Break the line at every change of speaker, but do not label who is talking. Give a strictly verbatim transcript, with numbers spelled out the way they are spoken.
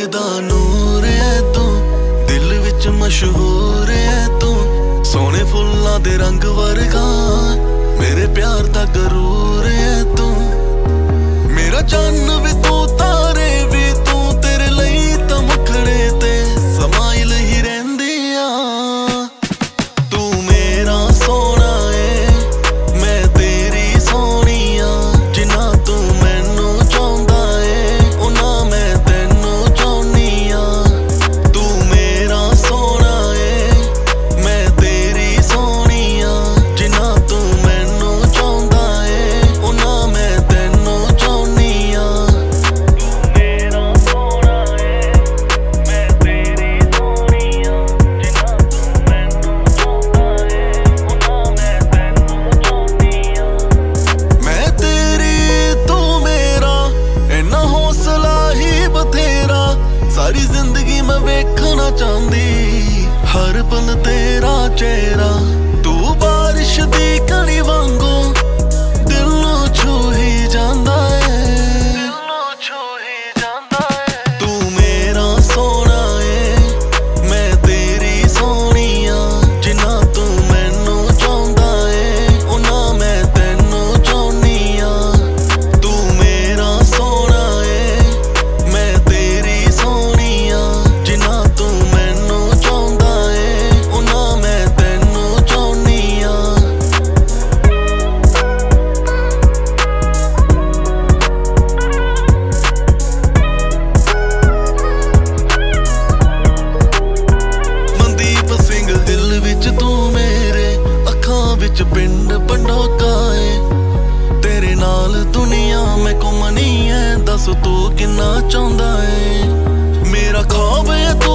दा नूर है तू, दिल विच मशहूर है तू। सोने फुल्लां दे रंग वर्गा मेरे प्यार दा गरूर है तू। मेरा चन्न भी तू, तारे भी तू, तेरे लई तां मुखड़े ते समाइल ही रहिंदी आ। तू मेरा सोना है, मैं तेरी सोहणी आ। जिन्ना तू मैनू चाहुंदा है उन्ना मैं तैनू चाहुंदी आ। तू मेरा सोना है, मैं तेरी सोहणी आ। जिन्ना तू मैनू चाहुंदा है उन्ना मैं तैनू चाहुंदी आ। तू मेरा सोना है, मैं तेरी सोहणी आ। जिन्ना तू मैनू चाहुंदा है उन्ना मैं तैनू चाहुंदी आ। मैं तेरी तू मेरा इन्ना हौसला ही बथेरा। सारी जिंदगी मैं वेखना चाहंदी हर पल तेरा चेहरा। तू बारिश दी कणी वांगू दिल नूं छू ही जांदा है, दिल नूं छू ही जांदा है। तू मेरा सोना है, मैं तेरी सोहणी आ। जिन्ना तू मैनू चाहुंदा है उन्ना मैं तैनू चाहुंदी आ। तू मेरा सोना है, मैं तेरी सोहणी आ। जिन्ना तू मैनू चाहुंदा है उन्ना मैं तैनू चाहुंदी आ। मनदीप सिंह दिल विच तू मेरे, अखां विच पिंड पंडोका है। तेरे नाल दुनिया मैं घुमनी है, दस तू किन्ना चाहुंदा है। मेरा ख्वाब है